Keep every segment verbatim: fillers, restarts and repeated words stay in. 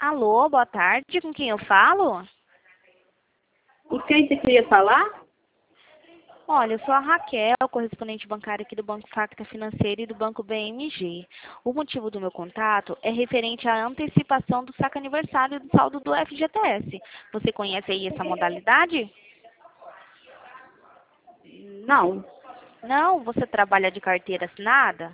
Alô, boa tarde, com quem eu falo? Com quem você queria falar? Olha, eu sou a Raquel, correspondente bancária aqui do Banco Facta Financeira e do Banco B M G. O motivo do meu contato é referente à antecipação do saque aniversário do saldo do F G T S. Você conhece aí essa modalidade? Não. Não? Você trabalha de carteira assinada?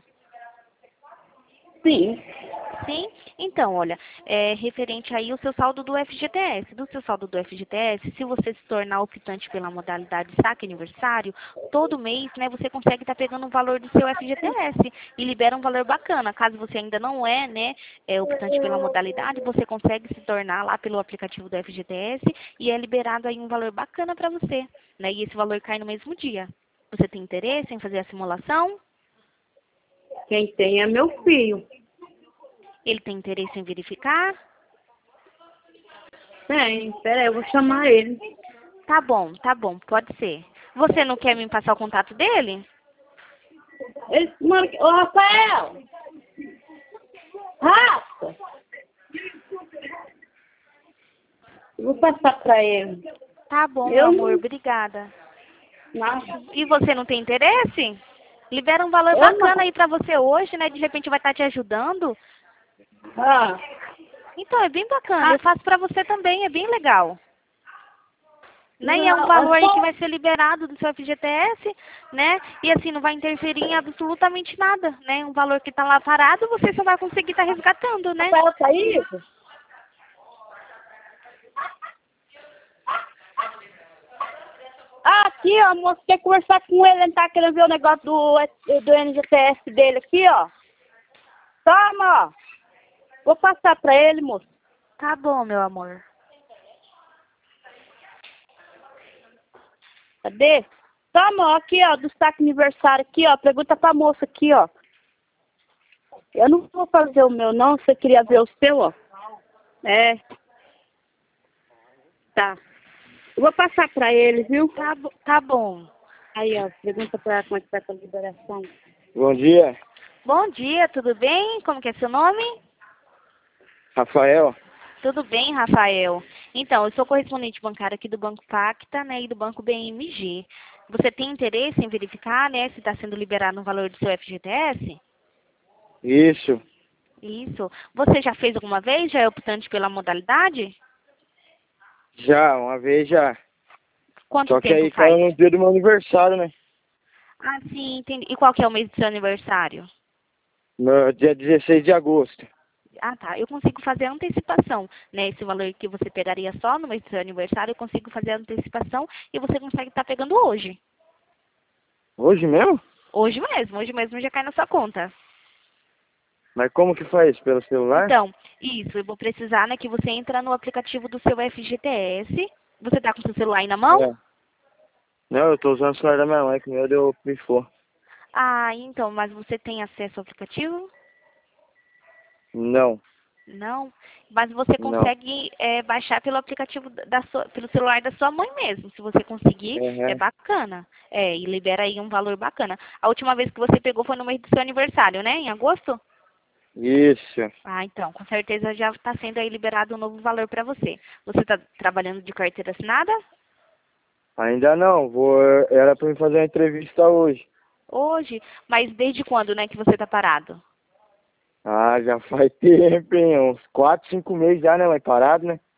Sim. Sim? Então, olha, é referente aí o seu saldo do F G T S. Do seu saldo do F G T S, se você se tornar optante pela modalidade saque aniversário, todo mês, né, você consegue estar pegando o valor do seu F G T S e libera um valor bacana. Caso você ainda não é, né, é optante pela modalidade, você consegue se tornar lá pelo aplicativo do F G T S e é liberado aí um valor bacana para você, né? E esse valor cai no mesmo dia. Você tem interesse em fazer a simulação? Quem tem é meu filho. Ele tem interesse em verificar? Tem. Pera aí, eu vou chamar ele. Tá bom, tá bom, pode ser. Você não quer me passar o contato dele? Ele mora aqui. Ô, Rafael! Rafa! Eu vou passar pra ele. Tá bom, meu Eu amor, não... obrigada. Nossa. E você não tem interesse? Libera um valor Eu bacana não... aí pra você hoje, né? De repente vai estar te ajudando. Ah. Então, é bem bacana. Ah. Eu faço pra você também, é bem legal. Né? E é um Não, valor é aí que só... vai ser liberado do seu F G T S, né? E assim, não vai interferir em absolutamente nada, né? Um valor que tá lá parado, você só vai conseguir estar resgatando, né? Rafael tá aí? Ah, aqui, ó, moço, quer conversar com ele, ele tá querendo ver o negócio do, do N G T S dele aqui, ó. Toma, ó. Vou passar pra ele, moço. Tá bom, meu amor. Cadê? Toma, ó, aqui, ó, do saque aniversário aqui, ó. Pergunta pra moça aqui, ó. Eu não vou fazer o meu, não. Você queria ver o seu, ó? É. Tá. Eu vou passar pra ele, viu? Tá, bo- tá bom. Aí, ó, pergunta pra ela como é que tá com a liberação. Bom dia, Bom dia, tudo bem? Como que é seu nome? Rafael. Tudo bem, Rafael. Então, eu sou correspondente bancária aqui do Banco Facta, né, e do Banco B M G. Você tem interesse em verificar, né, se está sendo liberado um valor do seu F G T S? Isso, Isso. Você já fez alguma vez? Já é optante pela modalidade? já, uma vez já. Quanto Só que tempo aí faz? caiu no dia do meu aniversário, né? Ah, sim, entendi. E qual que é o mês do seu aniversário? No dia dezesseis de agosto. Ah, tá. Eu consigo fazer a antecipação, né? Esse valor que você pegaria só no mês do seu aniversário, eu consigo fazer a antecipação e você consegue estar pegando hoje. Hoje mesmo? Hoje mesmo, hoje mesmo já cai na sua conta. Mas como que faz? Pelo celular? Então, isso, eu vou precisar, né, que você entra no aplicativo do seu F G T S. Você tá com seu celular aí na mão? É. Não, eu tô usando o celular da minha mãe, que o meu deu pifou. Ah, então, mas você tem acesso ao aplicativo? Não, Não. Mas você não. consegue é, baixar pelo aplicativo da sua, pelo celular da sua mãe mesmo. Se você conseguir, é Uhum. bacana. É, e libera aí um valor bacana. A última vez que você pegou foi no mês do seu aniversário, né? Em agosto? Isso. Ah, então, com certeza já está sendo aí liberado um novo valor para você. Você está trabalhando de carteira assinada? Ainda não, vou. Era pra me fazer uma entrevista hoje. Hoje? Mas desde quando, né, que você está parado? Ah, já faz tempo, hein? Uns quatro, cinco meses já, né, mãe? Parado, né?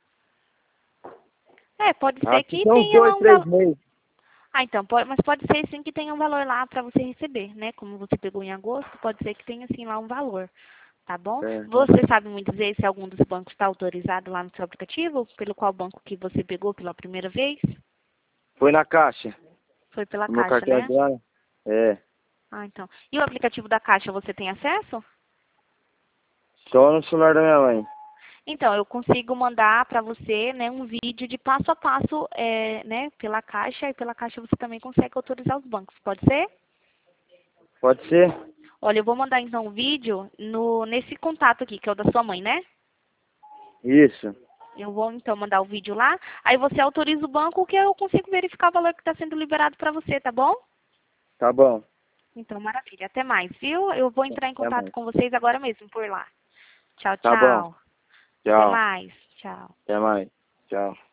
É, pode ser Acho que que são uns tenha lá dois, um três valor. meses. Ah, então, pode, mas pode ser sim que tenha um valor lá para você receber, né? Como você pegou em agosto, pode ser que tenha sim lá um valor, tá bom? Uhum. Você sabe me dizer se algum dos bancos está autorizado lá no seu aplicativo? Pelo qual banco que você pegou pela primeira vez? Foi na caixa. Foi pela O meu Caixa, cartão é né? grana. É. Ah, então. E o aplicativo da Caixa você tem acesso? Só no celular da minha mãe. Então, eu consigo mandar para você, né, um vídeo de passo a passo, é, né, pela Caixa, e pela Caixa você também consegue autorizar os bancos, pode ser? Pode ser? Olha, eu vou mandar então um vídeo no, nesse contato aqui, que é o da sua mãe, né? Isso. Eu vou então mandar o vídeo lá, aí você autoriza o banco que eu consigo verificar o valor que está sendo liberado para você, tá bom? Tá bom. Então, maravilha. Até mais, viu? Eu vou entrar em Tá bom. contato com vocês agora mesmo por lá. Tchau, Tá bom. tchau. Tchau. Até mais. Tchau. Até mais. Tchau.